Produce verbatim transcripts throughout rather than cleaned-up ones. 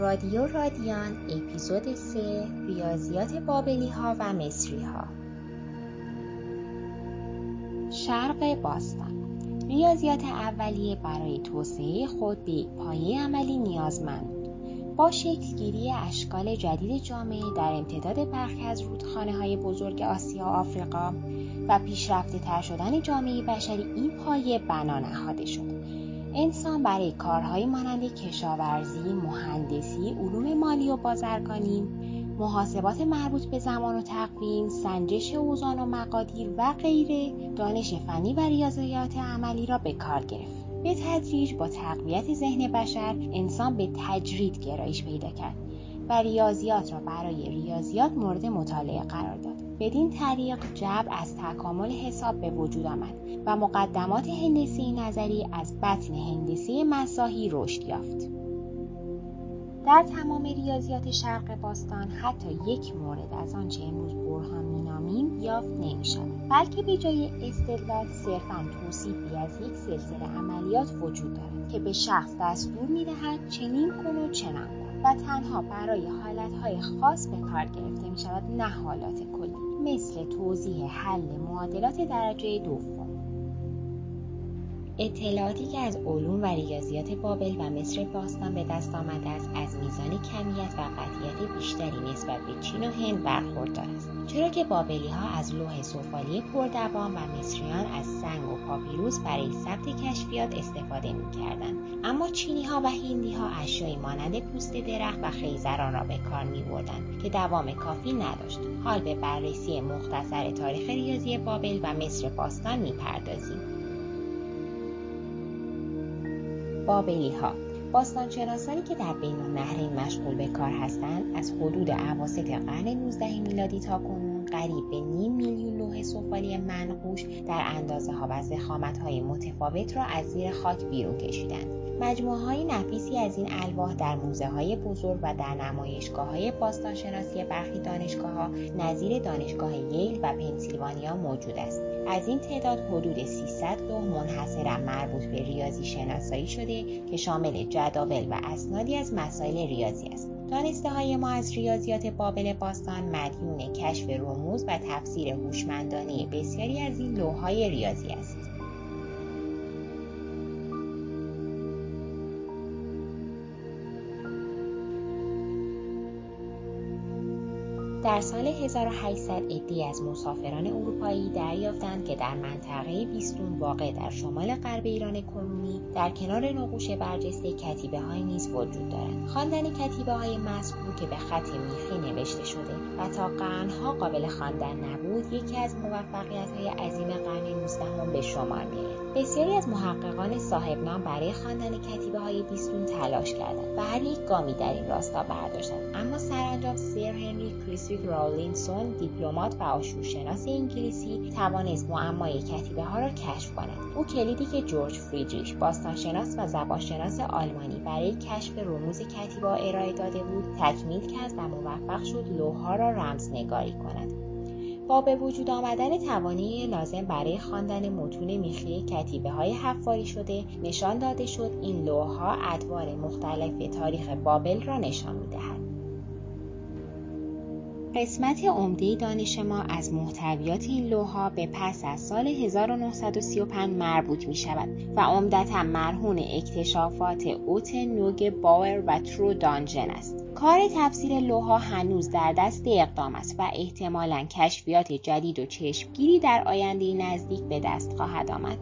رادیو رادیان اپیزود سه ریاضیات بابلی ها و مصری ها. شرق باستان. ریاضیات اولیه برای توسعه خود به پایه عملی نیازمند بود. با شکلگیری اشکال جدید جامعه در امتداد برخی از رودخانه های بزرگ آسیا و آفریقا و پیشرفته تر شدن جامعه بشری این پایه بنا نهاده شد. انسان برای کارهای مانند کشاورزی، مهندسی، علوم مالی و بازرگانی، محاسبات مربوط به زمان و تقویم، سنجش اوزان و مقادیر و غیره دانش فنی و ریاضیات عملی را به کار گرفت. به تدریج با تقویت ذهن بشر انسان به تجرید گرایش پیدا کرد و ریاضیات را برای ریاضیات مورد مطالعه قرار داد. بدین طریق جبر از تکامل حساب به وجود آمد و مقدمات هندسی نظری از بطن هندسی مساحی رشد یافت. در تمام ریاضیات شرق باستان حتی یک مورد از آنچه امروز برهان می‌نامیم یافت نمی‌شود، بلکه به جای استدلال صرفاً توصیفی از یک سلسله عملیات وجود دارد که به شخص دستور می‌دهد چنین کن و چنان کن و تنها برای حالتهای خاص به کار گرفته می‌شود، نه حالات کلی، مثل توضیح حل معادلات درجه دوم. اطلاعاتی که از علوم و ریاضیات بابل و مصر باستان به دست آمده است از میزان کمیت و قطعیت بیشتری نسبت به چین و هند برخوردار است، چرا که بابلی ها از لوح سفالی پردوام و مصریان از سنگ و پاپیروس برای ثبت کشفیات استفاده می‌کردند، اما چینی ها و هندی ها اشیایی مانند پوست درخت و خیزران را به کار می‌بردند که دوام کافی نداشت. حال به بررسی مختصر تاریخ ریاضی بابل و مصر باستان می‌پردازیم. بابلی ها باستانشناسانی که در بین النهرین مشغول به کار هستند از حدود اواسط قرن نوزدهم میلادی تا کنون قریب به نیم میلیون لوح سفالی منقوش در اندازه ها و ضخامت های متفاوت را از زیر خاک بیرون کشیدند. مجموعه های نفیسی از این الواح در موزه های بزرگ و در نمایشگاه های باستانشناسی برخی دانشگاه ها نظیر دانشگاه ییل و پنسیلوانیا موجود است. از این تعداد حدود سیصد لوح منحصراً مربوط به ریاضی شناسایی شده که شامل جداول و اسنادی از مسائل ریاضی است. دانسته های ما از ریاضیات بابل باستان مدیون کشف رموز و تفسیر هوشمندانه بسیاری از این لوح‌های ریاضی است. در سال هزار و هشتصد عده‌ای از مسافران اروپایی دریافتند که در منطقه بیستون واقع در شمال غرب ایران کنونی در کنار نقوش برجسته کتیبه‌های نیز وجود دارند. خواندن کتیبه‌های مذکور که به خط میخی نوشته شده و تا قرن‌ها قابل خواندن نبود یکی از موفقیت‌های عظیم قرن نوزدهم به شمار می‌آید. بسیاری از محققان صاحب نام برای خواندن کتیبه‌های بیستون تلاش کردند و هر یک گامی در این راستا برداشتند، اما سرانجام سر هنری کریستوف رولینسون، دیپلمات و آشورشناس انگلیسی، توانست معمای کتیبه ها را کشف کند. او کلیدی که جورج فریدریش، باستانشناس و زبانشناس آلمانی، برای کشف رموز کتیبه ها ارائه داده بود، تکمیل کرد و موفق شد لوح‌ها را رمزنگاری کند. با به وجود آمدن توانایی لازم برای خواندن متون میخی کتیبه‌های حفاری شده، نشان داده شد این لوح‌ها ادوار مختلف تاریخ بابل را نشان می‌دهد. قسمت عمده دانش ما از محتویات این لوح‌ها به پس از سال هزار و نهصد و سی و پنج مربوط می شود و عمدتاً مرهون اکتشافات اوتن، نوگ، باور و ترو دانجن است. کار تفسیر لوح‌ها هنوز در دست اقدام است و احتمالاً کشفیات جدید و چشمگیری در آینده نزدیک به دست خواهد آمد.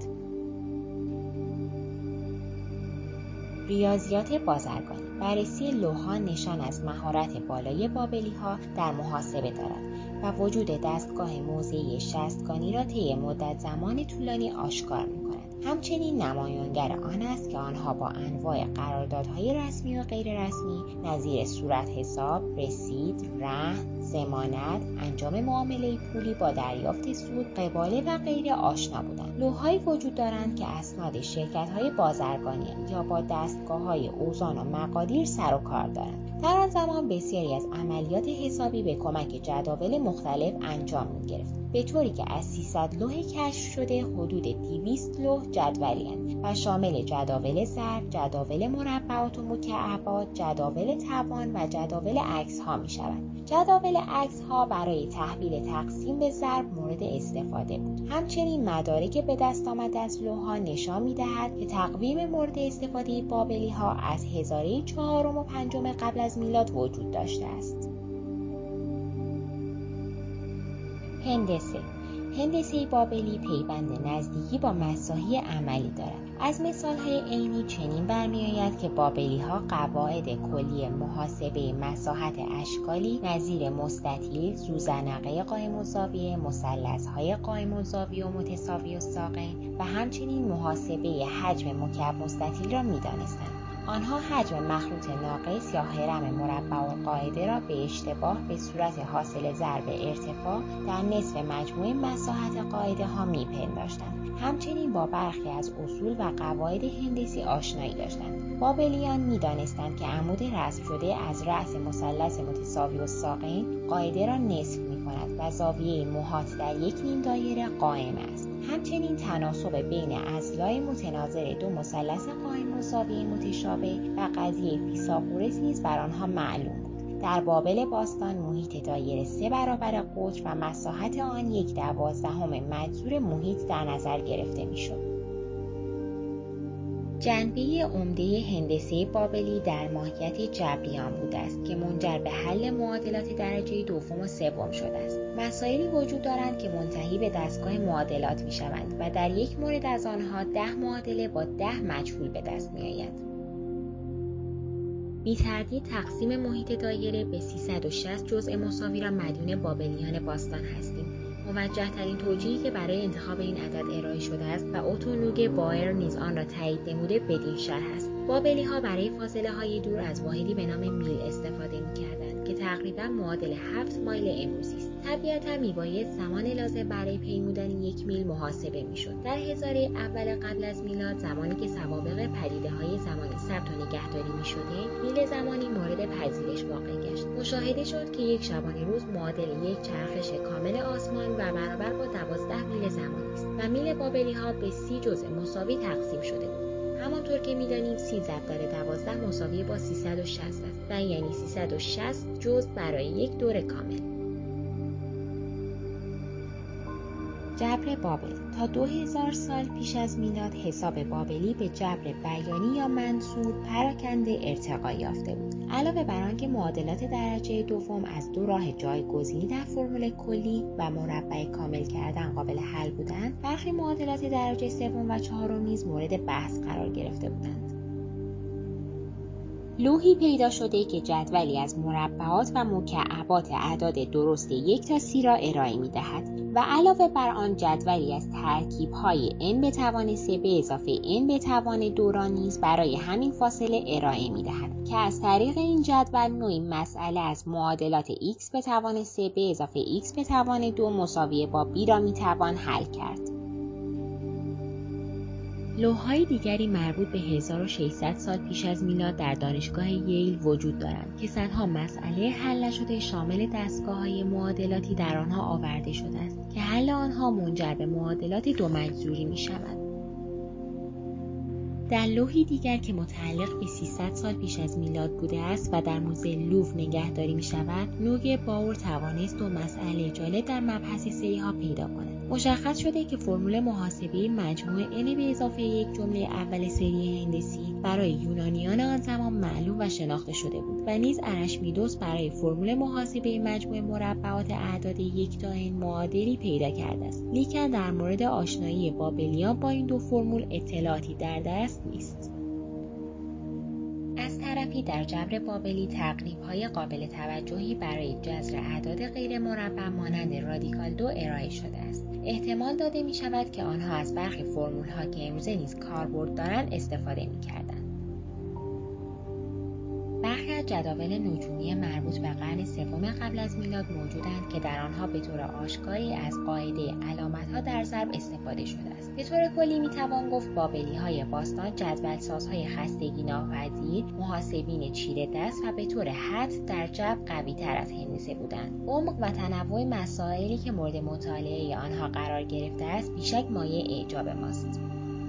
ریاضیات بازرگانی. بررسی لوح‌ها نشان از مهارت بالای بابلی‌ها در محاسبه دارد و وجود دستگاه موضعی شصتگانی را طی مدت زمان طولانی آشکار می‌کند. همچنین نمایانگر آن است که آنها با انواع قراردادهای رسمی و غیر رسمی نظیر صورت حساب، رسید، رهن، ضمانت، انجام معامله پولی با دریافت سود، قباله و غیره آشنا بودند. لوح‌هایی وجود دارند که اسناد شرکت‌های بازرگانی یا با دستگاه‌های اوزان و مقادیر سر و کار دارند. در آن زمان بسیاری از عملیات حسابی به کمک جداول مختلف انجام می‌گرفت. به طوری که از سیصد لوح کشف شده حدود دویست لوح جدولی هستند و شامل جداول ضرب، جداول مربعات و مکعبات، جداول توان و جداول عکس ها می شوند. جداول عکس ها برای تحویل تقسیم به ضرب مورد استفاده بود. همچنین مدارک به دست آمده از لوح ها نشان می دهد که تقویم مورد استفاده بابلی ها از هزاره چهارم و پنجم قبل از میلاد وجود داشته است. هندسه هندسه بابلی پیوند نزدیکی با مساحی عملی دارد. از مثال‌های عینی چنین برمی‌آید که بابلی‌ها قواعد کلی محاسبه مساحت اشکالی نظیر مستطیل، زوزنقه قائم الزاویه، مثلث‌های قائم الزاویه و متساوی الساقین و همچنین محاسبه حجم مکعب مستطیل را می‌دانستند. آنها حجم مخروط ناقص یا هرم مربع القاعده را به اشتباه به صورت حاصل ضرب ارتفاع در نصف مجموع مساحت قاعده ها می‌پنداشتند. همچنین با برخی از اصول و قواعد هندسی آشنایی داشتند. بابلیان می‌دانستند که عمود رسم شده از رأس مثلث متساوی الساقین قاعده را نصف می‌کند و زاویه محاط در یک نیم دایره قائم است. همچنین تناسب بین اضلاع متناظر دو مثلث قائم الزاویه متشابه و قضیه فیثاغورس نیز بر آنها معلوم بود. در بابل باستان محیط دایره سه برابر قطر و مساحت آن یک دوازدهم مجذور محیط در نظر گرفته می‌شد. جنبه عمده هندسه بابلی در ماهیت جبریان بوده است که منجر به حل معادلات درجه دوم و سوم شده است. مسائلی وجود دارند که منتهی به دستگاه معادلات می شوند و در یک مورد از آنها ده معادله با ده مجهول به دست می آید. بی تردید تقسیم محیط دایره به سیصد و شصت جزء مساوی را مدیون بابلیان باستان هستیم. موجه ترین توجیهی که برای انتخاب این عدد ارائه شده است و اوتونوگ بایر نیز آن را تایید نموده بدین شرح است. بابلی ها برای فاصله های دور از واحدی به نام میل استفاده می کردند که تقریبا معادل هفت مایل امروزی است. طبیعتا می باید زمان لازم برای پیمودن یک میل محاسبه می شد. در هزاره اول قبل از میلاد زمانی که سوابق پدیده های زمانی ثبت و نگهداری می شده، میل زمانی مورد پذیرش واقع گشت. مشاهده شد که یک شبانه روز معادل یک چرخش کامل آسمان و برابر با دوازده میل زمانی است و میل بابلی ها به سی جزء مساوی تقسیم شده بود. همانطور که می‌دانیم سی ضرب در دوازده مساوی با سیصد و شصت است و یعنی سیصد و شصت جزء برای یک دور کامل. جبر بابل تا دو هزار سال پیش از میلاد حساب بابلی به جبر بیانی یا منصور پراکنده ارتقا یافته بود. علاوه بر آنکه معادلات درجه دوم از دو راه جایگزینی در فرمول کلی و مربع کامل کردن قابل حل بودند، برخی معادلات درجه سوم و چهارم نیز مورد بحث قرار گرفته بودند. لوحی پیدا شده که جدولی از مربعات و مکعبات اعداد درست یک تا سی را ارائه می‌دهد و علاوه بر آن جدولی از ترکیب‌های n به توان سه به اضافه n به توان دو را نیز برای همین فاصله ارائه می‌دهد که از طریق این جدول نوعی مسئله از معادلات x به توان سه به اضافه x به توان دو مساوی با b را می‌توان حل کرد. لوح‌های دیگری مربوط به هزار و ششصد سال پیش از میلاد در دانشگاه ییل وجود دارند که صدها مسئله حل نشده شامل دستگاه‌های معادلاتی در آنها آورده شده است که حل آنها منجر به معادلات دو مجذوری می‌شود. در لوحی دیگر که متعلق به سیصد سال پیش از میلاد بوده است و در موزه لوور نگهداری می‌شود، نوگ باور توانست دو مسئله جالب در مبحث سری‌ها پیدا کند. مشخص شده که فرمول محاسبه مجموع n به اضافه یک جمله اول سری هندسی برای یونانیان آن زمان معلوم و شناخته شده بود و نیز ارشمیدس برای فرمول محاسبه مجموع مربعات اعداد یک تا n معادلی پیدا کرده است. لیکن در مورد آشنایی بابلیان با این دو فرمول اطلاعاتی در دست نیست. از طرفی در جبر بابلی تقریب‌های قابل توجهی برای جذر اعداد غیر مربع مانند رادیکال دو ارائه شده است. احتمال داده می شود که آنها از برخی فرمول‌ها که امروزه نیز کاربرد دارند استفاده می‌کردند. برخی از جداول نجومی مربوط به قرن سوم قبل از میلاد موجودند که در آنها به طور آشکاری از قاعده علامت‌ها در ضرب استفاده شده است. به طور کلی میتوان گفت بابلی‌های باستان جدول‌سازهای خستگی ناپذیر، محاسبین چیره دست و به طور حد در جو قوی‌تر از هندسه بودند. عمق و تنوع مسائلی که مورد مطالعه آنها قرار گرفته است بیشک مایه اعجاب ماست.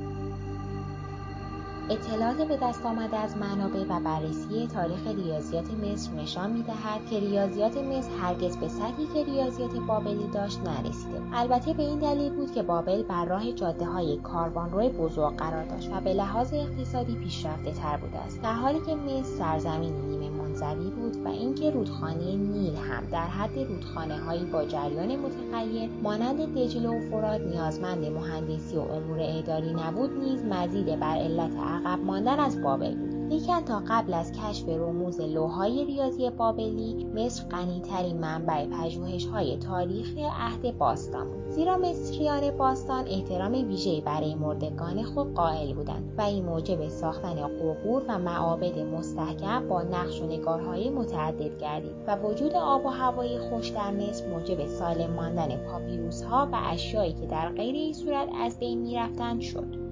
اطلاعات به دست آمده از منابع و بررسی تاریخ ریاضیات مصر نشان می‌دهد که ریاضیات مصر هرگز به سطحی که ریاضیات بابلی داشت نرسیده. البته به این دلیل بود که بابل بر راه جاده‌های کاروانرو بزرگ قرار داشت و به لحاظ اقتصادی پیشرفته‌تر بوده است، در حالی که مصر سرزمینی نیمه منزوی بود و اینکه رودخانه نیل هم در حد رودخانه‌هایی با جریان متغیر مانند دجله و فرات نیازمند مهندسی و امور اداری نبود نیز مزید بر علت عقب ماندن از بابل بود. لیکن تا قبل از کشف رموز لوح‌های ریاضی بابلی، مصر غنی‌ترین منبع پژوهش‌های تاریخی عهد باستان بود، زیرا مصریان باستان احترام ویژه‌ای برای مردگان خود قائل بودند و این موجب ساختن قبور و معابد مستحکم با نقش و نگارهای متعدد گردید و وجود آب و هوای خوش در مصر موجب سالم ماندن پاپیروس‌ها و اشیایی که در غیر این صورت از بین می‌رفتند شد.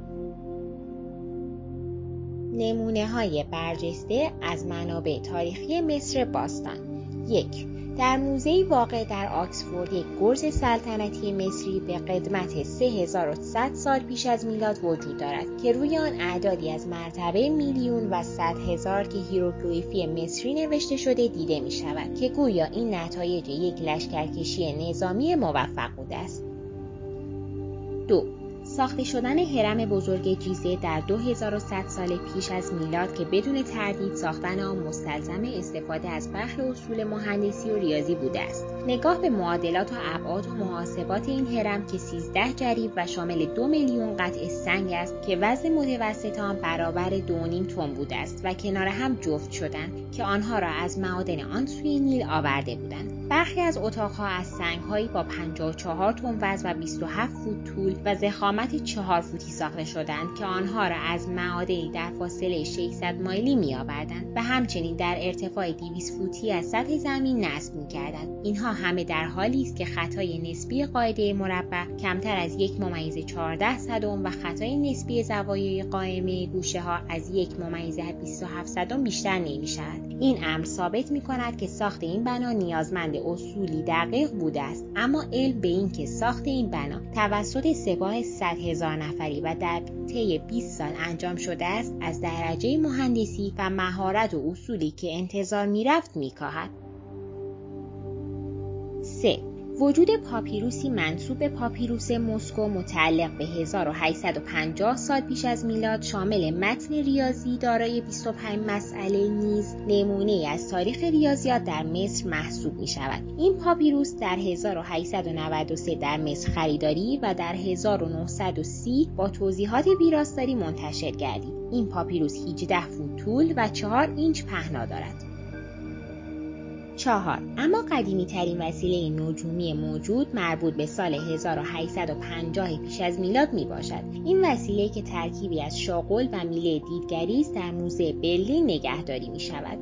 نمونه‌های برجسته از منابع تاریخی مصر باستان. یک، در موزه‌ای واقع در آکسفورد یک گرز سلطنتی مصری به قدمت سه هزار و صد سال پیش از میلاد وجود دارد که روی آن اعدادی از مرتبه میلیون و صد هزار که هیروگلیفی مصری نوشته شده دیده می شود که گویا این نتایج یک لشکرکشی نظامی موفق بوده است. دو، ساخته شدن هرم بزرگ جیزه در دو هزار و صد سال پیش از میلاد که بدون تردید ساختن آن مستلزم استفاده از بحر اصول مهندسی و ریاضی بوده است. نگاه به معادلات و ابعاد و محاسبات این هرم که سیزده جریب و شامل دو میلیون قطعه سنگ است که وزن متوسط آن برابر دو و نیم تن بوده است و کنار هم جفت شدند که آنها را از معادن آن سوی نیل آورده بودند. برخی از اتاقها از سنگ‌هایی با پنجاه و چهار تن وزن و بیست و هفت فوت طول و ضخامت چهار فوتی ساخته شدند که آنها را از معادنی در فاصله ششصد مایلی می‌آوردند و همچنین در ارتفاع دویست فوتی از سطح زمین نصب می‌کردند. اینها همه در حالی است که خطای نسبی قاعده مربع کمتر از یک ممیز چهارده صدم و خطای نسبی زوایای قائمه گوشه‌ها از یک ممیز بیست و هفت صدم بیشتر نمی‌شود. این امر ثابت می‌کند که ساخت این بنا نیازمند اصولی دقیق بوده است، اما علم به این که ساخت این بنا توسط سپاه صد هزار نفری و در طی بیست سال انجام شده است از درجه مهندسی و مهارت و اصولی که انتظار می‌رفت می‌کاهد. سه، وجود پاپیروسی منسوب به پاپیروس مسکو متعلق به هزار و هشتصد و پنجاه سال پیش از میلاد شامل متن ریاضی دارای بیست و پنج مسئله نیز نمونه از تاریخ ریاضیات در مصر محسوب می شود. این پاپیروس در هزار و هشتصد و نود و سه در مصر خریداری و در هزار و نهصد و سی با توضیحات ویراستاری منتشر گردید. این پاپیروس هجده فوت طول و چهار اینچ پهنا دارد. چهار، اما قدیمی ترین وسیله نجومی موجود مربوط به سال هزار و هشتصد و پنجاه پیش از میلاد می باشد. این وسیله که ترکیبی از شاغل و میله دیدگری است در موزه برلین نگهداری می شود.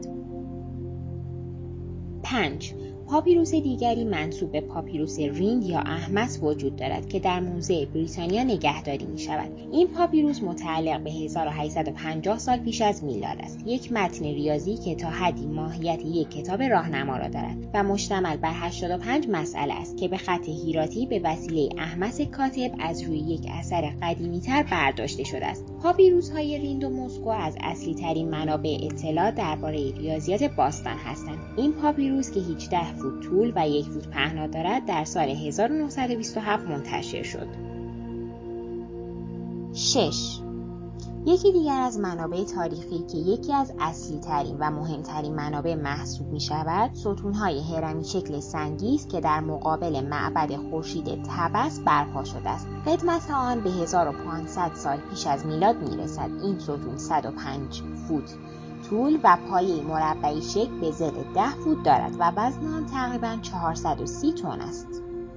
پنج، پاپیروس دیگری منسوب به پاپیروس ریند یا احمس وجود دارد که در موزه بریتانیا نگهداری می شود. این پاپیروس متعلق به هزار و هشتصد و پنجاه سال پیش از میلاد است. یک متن ریاضی که تا حدی ماهیت یک کتاب راهنما را دارد و مشتمل بر هشتاد و پنج مسئله است که به خط هیراتی به وسیله احمس کاتب از روی یک اثر قدیمی تر برداشته شده است. پاپیروس های ریند و مسکو از اصلی ترین منابع اطلاع درباره ریاضیات باستان هستند. این پاپیروس که هجده فوت طول و یک فوت پهنا دارد در سال هزار و نهصد و بیست و هفت منتشر شد. شش، یکی دیگر از منابع تاریخی که یکی از اصلی ترین و مهمترین منابع محسوب می شود ستونهای هرمی شکل سنگی است که در مقابل معبد خورشید طبس برپا شده است. قدمت آن به هزار و پانصد سال پیش از میلاد می رسد. این ستون صد و پنج فوت طول و پایه مربعی شکل به زل ده فوت دارد و وزن آن تقریباً چهارصد و سی تن است.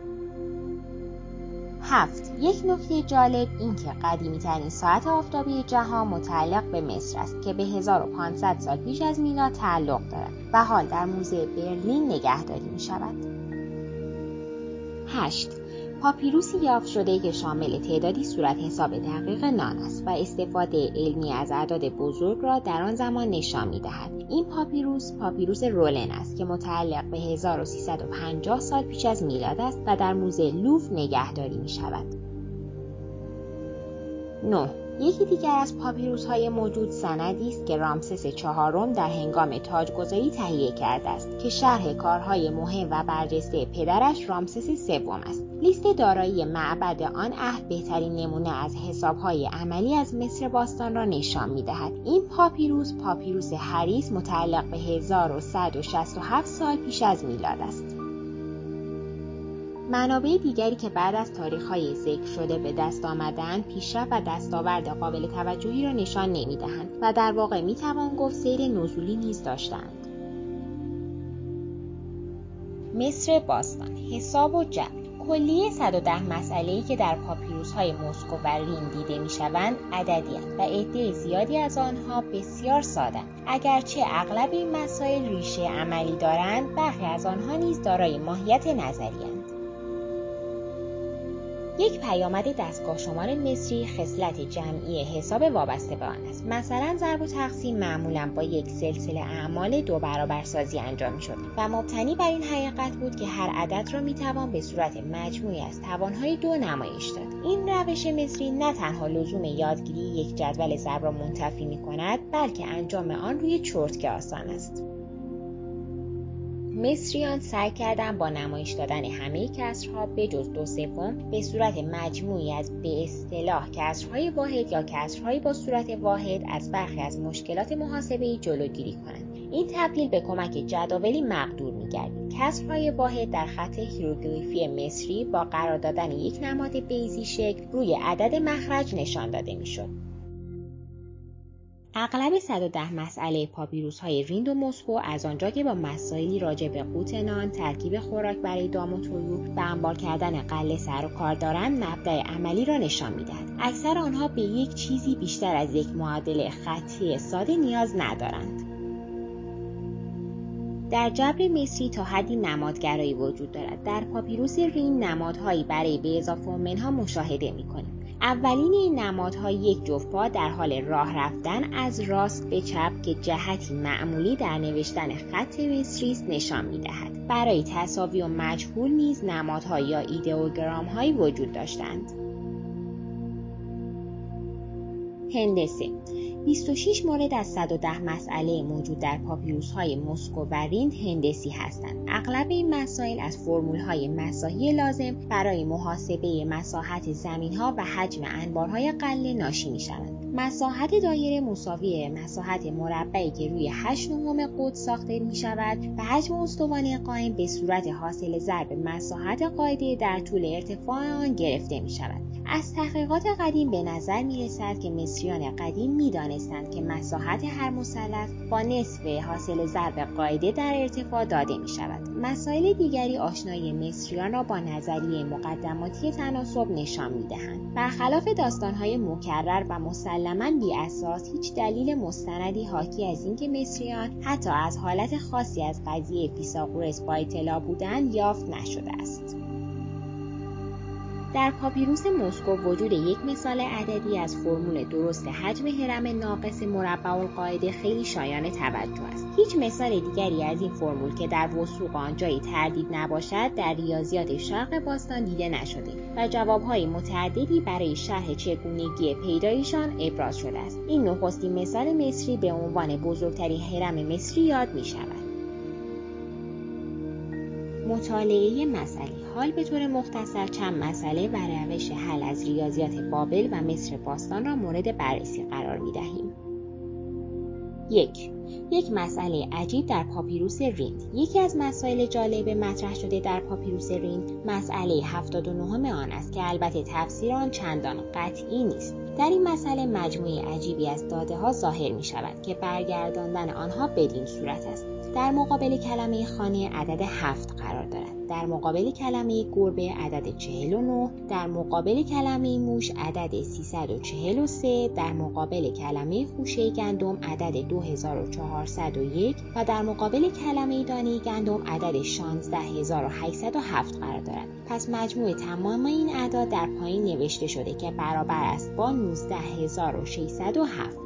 هفت، یک نکته جالب این که قدیمی ترین ساعت آفتابی جهان متعلق به مصر است که به هزار و پانصد سال پیش از میلاد تعلق دارد و حال در موزه برلین نگهداری می شود. هشت، پاپیروسی یافت شده که شامل تعدادی صورت حساب دقیق نان است و استفاده علمی از اعداد بزرگ را در آن زمان نشان می‌دهد. این پاپیروس پاپیروس رولن است که متعلق به هزار و سیصد و پنجاه سال پیش از میلاد است و در موزه لوور نگهداری می‌شود. نه. یکی دیگر از پاپیروس‌های موجود سندی است که رامسس چهارم در هنگام تاجگذاری تهیه کرده است که شرح کارهای مهم و برجسته پدرش رامسس سوم است. لیست دارایی معبد آن عهد بهترین نمونه از حساب‌های عملی از مصر باستان را نشان می‌دهد. این پاپیروس پاپیروس هریس متعلق به هزار و صد و شصت و هفت سال پیش از میلاد است. منابع دیگری که بعد از تاریخ‌های ذکر شده به دست آمدند، پیشرفت و دستاورد قابل توجهی را نشان نمی‌دهند و در واقع می‌توان گفت سیر نزولی نیز داشتند. مصر باستان، حساب و جبر. کلیه صد و ده مسئله‌ای که در پاپیروس‌های مسکو و ریم دیده می‌شوند عددی‌اند و عده زیادی از آنها بسیار ساده‌اند. اگرچه اغلب این مسائل ریشه عملی دارند، برخی از آنها نیز دارای ماهیت نظری‌اند. یک پیامد دستگاه شمار مصری خصلت جمعی حساب وابسته به آن است. مثلا ضرب و تقسیم معمولا با یک سلسله اعمال دو برابر سازی انجام می‌شد و مبتنی بر این حقیقت بود که هر عدد را می‌توان به صورت مجموعی از توانهای دو نمایش داد. این روش مصری نه تنها لزوم یادگیری یک جدول ضرب را منتفی می‌کند، بلکه انجام آن روی چرتکه آسان است. مصریان سعی کردند با نمایش دادن همه کسرها به جز دو سوم به صورت مجموعی از به اصطلاح کسرهای واحد یا کسرهای با صورت واحد از برخی از مشکلات محاسبه‌ای جلوگیری کنند. این تبدیل به کمک جداولی مقدور می‌گردید. کسرهای واحد در خط هیروگلیفی مصری با قرار دادن یک نماد بیضی شکل روی عدد مخرج نشان داده می‌شد. اغلب صد و ده مسئله پاپیروس‌های ریند و مسکو از آنجا که با مسائلی راجع به قوت نان، ترکیب خوراک برای دام و طیور و انبار کردن غله سر و کار دارند، مبدأ عملی را نشان می‌دهد. اکثر آنها به یک چیزی بیشتر از یک معادله خطی ساده نیاز ندارند. در جبر مصری تا حدی نمادگرایی وجود دارد. در پاپیروس ریند نمادهایی برای به اضافه منها مشاهده می‌کنیم. اولین این نمادها یک جفت پا در حال راه رفتن از راست به چپ که جهتی معمولی در نوشتن خط مصری است نشان می‌دهد. برای تساوی و مجهول نیز نمادها یا ایدئوگرام‌هایی وجود داشتند. هندسه. بیست و شش مورد از صد و ده مسئله موجود در پاپیروس‌های مسکو و ریند هندسی هستند. اغلب این مسائل از فرمول‌های مساحی لازم برای محاسبه مساحت زمین‌ها و حجم انبارهای غله ناشی می‌شوند. مساحت دایره مساوی مساحت مربعی که روی هشت نهم قطر ساخته می‌شود و حجم استوانه قائم به صورت حاصل ضرب مساحت قاعده در طول ارتفاع آن گرفته می‌شود. از تحقیقات قدیم به نظر می‌رسد که مصریان قدیم می‌دانستند که مساحت هر مثلث با نصف حاصل ضرب قاعده در ارتفاع داده می‌شود. مسائل دیگری آشنایی مصریان را با نظریه مقدماتی تناسب نشان می‌دهند. برخلاف داستان‌های مکرر و مسلماً بی‌اساس، هیچ دلیل مستندی حاکی از اینکه مصریان حتی از حالت خاصی از قضیه فیثاغورس با اطلاع بودند یافت نشده است. در پاپیروس مسکو وجود یک مثال عددی از فرمول درست حجم هرم ناقص مربع القاعده خیلی شایان توجه است. هیچ مثال دیگری از این فرمول که در وثوق آن جای تردید نباشد در ریاضیات شرق باستان دیده نشده و جوابهای متعددی برای شرح چگونگی پیدایشان ابراز شده است. این نخستین مثال مصری به عنوان بزرگترین هرم مصری یاد می شود. مطالعه مسئله. حال به طور مختصر چند مسئله و روش حل از ریاضیات بابل و مصر باستان را مورد بررسی قرار می دهیم. یک. یک مسئله عجیب در پاپیروس ریند. یکی از مسائل جالب مطرح شده در پاپیروس ریند مسئله هفتاد و نه آن است که البته تفسیر آن چندان قطعی نیست. در این مسئله مجموعه عجیبی از داده ها ظاهر می شود که برگرداندن آنها بدین صورت است. در مقابل کلمه خانه عدد هفت قرار دارد. در مقابل کلمه گربه عدد چهل و نه، در مقابل کلمه موش عدد سیصد و چهل و سه، در مقابل کلمه خوشه گندم عدد دو هزار و چهارصد و یک و در مقابل کلمه دانه گندم عدد شانزده هزار و هشتصد و هفت قرار دارد. پس مجموع تمام این اعداد در پایین نوشته شده که برابر است با نوزده هزار و ششصد و هفت.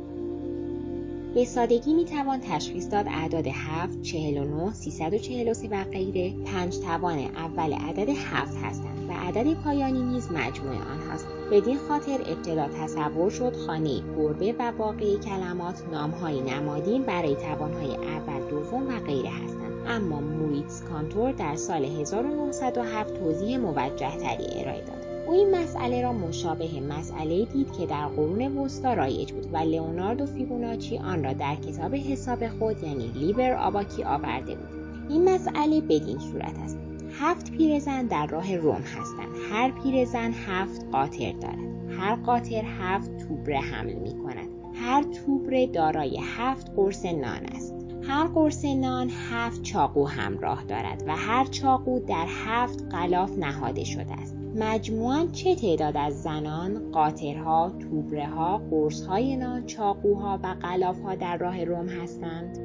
به سادگی میتوان تشخیص داد اعداد هفت، چهل و نه، سیصد و چهل و سه و غیره پنج توان اول عدد هفت هستند و عدد پایانی نیز مجموع آنهاست. بدین خاطر ابتدا تصور شد خانه گربه و باقی کلمات نام‌های نمادین برای توان‌های اول، دوم و غیره هستند. اما موریتس کانتور در سال هزار و نهصد و هفت توضیح موجه‌تری ارائه داد. او این مسئله را مشابه مسئله دید که در قرون وسطی رایج بود و لئوناردو فیبوناچی آن را در کتاب حساب خود یعنی لیبر آباکی آورده بود. این مسئله بدین صورت است: هفت پیرزن در راه روم هستند. هر پیرزن هفت قاطر دارد. هر قاطر هفت توبره حمل می کند. هر توبره دارای هفت قرص نان است. هر قرص نان هفت چاقو همراه دارد و هر چاقو در هفت غلاف نهاده شده است. مجموعاً چه تعداد از زنان، قاطرها، توبره‌ها، قرص‌های نان، چاقوها و غلاف‌ها در راه روم هستند؟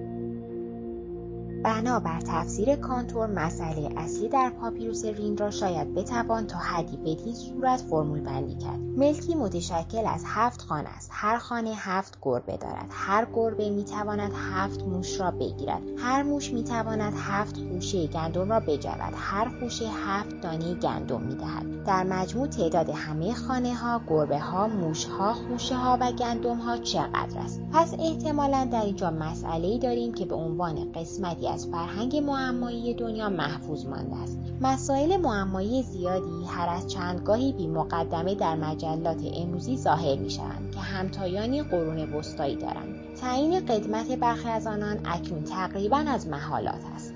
بنابر تفسیر کانتور مسئله اصلی در پاپیروس رین را شاید بتوان تا حدی بدین صورت فرمول بندی کرد: ملکی متشکل از هفت خانه است. هر خانه هفت گربه دارد. هر گربه میتواند هفت موش را بگیرد. هر موش میتواند هفت خوشه گندم را بجوید. هر خوشه هفت دانه گندم میدهد. در مجموع تعداد همه خانه ها، گربه ها، موش ها، خوشه ها و گندم ها چقدر است؟ پس احتمالاً در اینجا مسئله‌ای داریم که به عنوان قسمتی از فرهنگ معمایی دنیا محفوظ مانده است. مسائل معمایی زیادی هر از چندگاهی بی مقدمه در مجلات امروزی ظاهر می شوند که همتایانی قرون وسطایی دارند. تعیین قدمت برخی از آنان اکنون تقریباً از محالات است.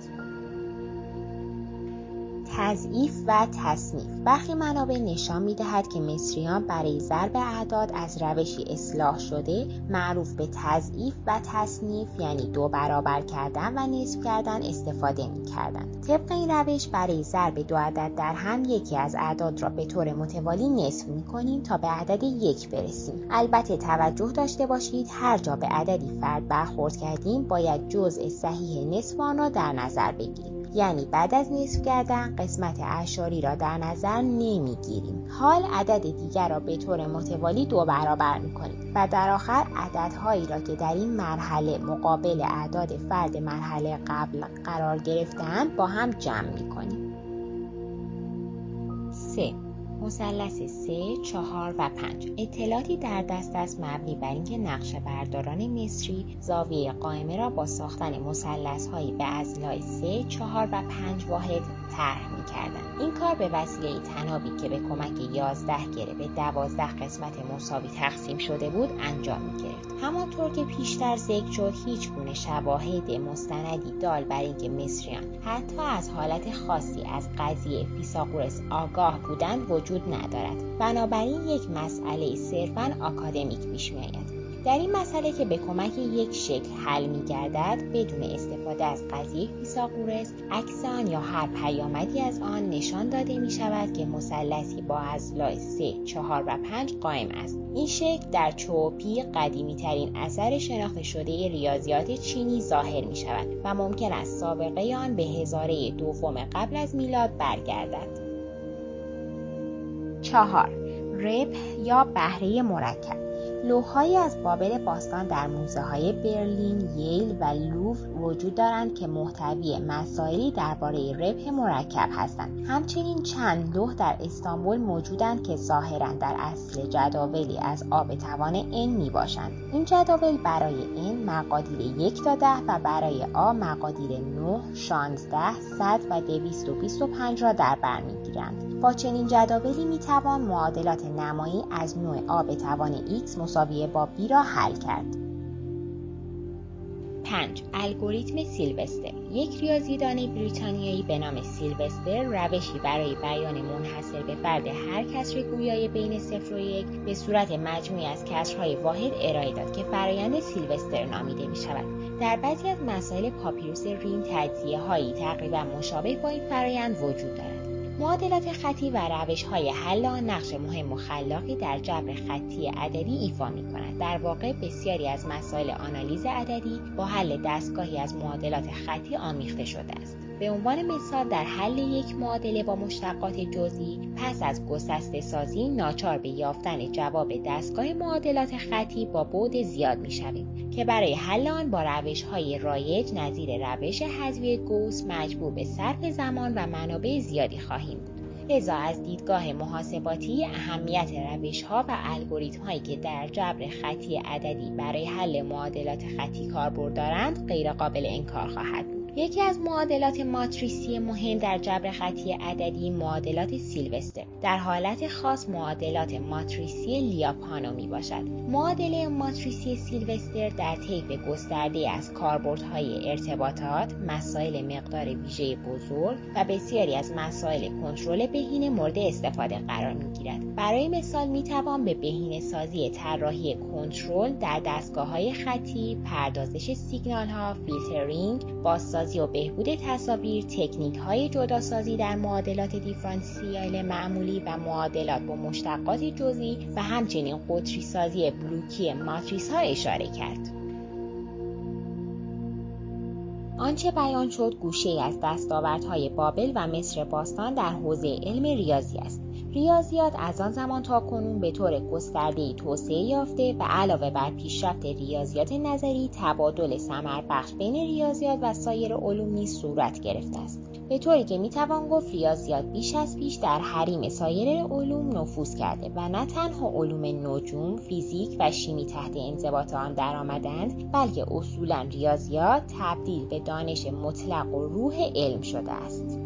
تضعیف و تصنیف. برخی منابع نشان می‌دهد که مصریان برای ضرب اعداد از روشی اصلاح شده معروف به تضعیف و تصنیف یعنی دو برابر کردن و نصف کردن استفاده می‌کردند. طبق این روش برای ضرب دو عدد در هم یکی از اعداد را به طور متوالی نصف می‌کنیم تا به عدد یک برسیم. البته توجه داشته باشید هر جا به عددی فرد برخورد کردیم باید جزء صحیح نصف آن را در نظر بگیریم. یعنی بعد از نصف کردن قسمت اعشاری را در نظر نمیگیریم. حال عدد دیگر را به طور متوالی دو برابر میکنیم و در آخر عددهایی را که در این مرحله مقابل اعداد فرد مرحله قبل قرار گرفته‌اند با هم جمع میکنیم. سه. مثلث سه، چهار و پنج. اطلاعاتی در دست است مبنی بر اینکه نقشه برداران مصری زاویه قائمه را با ساختن مثلث‌هایی به اضلاع سه، چهار و پنج واحد طرح می‌کردند. این کار به وسیله طنابی که به کمک یازده گره به دوازده قسمت مساوی تقسیم شده بود انجام می‌گرفت. همانطور که پیشتر ذکر شد هیچ گونه شواهد مستندی دال بر اینکه مصریان حتی از حالت خاصی از قضیه فیثاغورس آگاه بودند وجود ندارد. بنابراین یک مسئله صرفاً آکادمیک پیش می‌آید. در این مسئله که به کمک یک شکل حل می‌گردد بدون استفاده از قضیه فیثاغورس عکس آن یا هر پیامدی از آن نشان داده می‌شود که مثلثی با اضلاع سه، چهار و پنج قائم است. این شکل در چوپی قدیمی‌ترین اثر شناخته شده ریاضیات چینی ظاهر می‌شود و ممکن است سابقه آن به هزاره دوم قبل از میلاد برگردد. چهار. ربح یا بهره مرکب. لوح‌هایی از بابل باستان در موزه‌های برلین، ییل و لوور وجود دارند که محتوی مسائلی درباره ربح مرکب هستند. همچنین چند لوح در استانبول موجودند که ظاهراً در اصل جداولی از آب توان n میباشند. این جداول برای n مقادیر یک تا ده و برای a مقادیر نه، شانزده، صد و دویست و بیست و پنج را در بر میگیرند. با چنین جداولی میتوان معادلات نمایی از نوع آب توان x مساوی با b را حل کرد. پنج. الگوریتم سیلوستر. یک ریاضیدان بریتانیایی به نام سیلوستر روشی برای بیان منحصر به فرد هر کسر گویای بین صفر و یک به صورت مجموعی از کسرهای واحد ارائه داد که فرایند سیلوستر نامیده می شود. در بعضی از مسائل پاپیروس رین تجزیه هایی تقریبا مشابه با این فرایند وجود دارد. معادلات خطی و روش‌های حل آن نقش مهم و خلاقی در جبر خطی عددی ایفا می‌کند. در واقع بسیاری از مسائل آنالیز عددی با حل دستگاهی از معادلات خطی آمیخته شده است. به عنوان مثال در حل یک معادله با مشتقات جزئی پس از گسسته سازی ناچار به یافتن جواب دستگاه معادلات خطی با بعد زیاد می‌شویم که برای حل آن با روش‌های رایج نظیر روش حذفی گوس مجبور به صرف زمان و منابع زیادی خواهیم بود. لذا از دیدگاه محاسباتی اهمیت روش‌ها و الگوریتم‌هایی که در جبر خطی عددی برای حل معادلات خطی کاربرد دارند غیرقابل انکار خواهد بود. یکی از معادلات ماتریسی مهم در جبر خطی عددی معادلات سیلوستر، در حالت خاص معادلات ماتریسی لیاپانو می باشد. معادله ماتریسی سیلوستر در طیف گسترده از کاربردهای ارتباطات، مسائل مقدار ویژه بزرگ و بسیاری از مسائل کنترل بهینه مورد استفاده قرار می گیرد. برای مثال می توان به بهینه سازی طراحی کنترل در دستگاه‌های خطی، پردازش سیگنال‌ها، فیلترینگ، بازسازی و بهبود تصاویر، تکنیک‌های جداسازی در معادلات دیفرانسیل معمولی و معادلات با مشتقات جزئی و همچنین قطری سازی بلوکی ماتریس‌ها اشاره کرد. آنچه بیان شد گوشه‌ای از دستاوردهای بابل و مصر باستان در حوزه علم ریاضی است. ریاضیات از آن زمان تا کنون به طور گسترده‌ای توسعه یافته و علاوه بر پیشرفت ریاضیات نظری، تبادل ثمربخش بین ریاضیات و سایر علوم نیز صورت گرفته است. به طوری که میتوان گفت ریاضیات بیش از پیش در حریم سایر علوم نفوذ کرده و نه تنها علوم نجوم، فیزیک و شیمی تحت انضباط آن درآمدند، بلکه اصولاً ریاضیات تبدیل به دانش مطلق و روح علم شده است.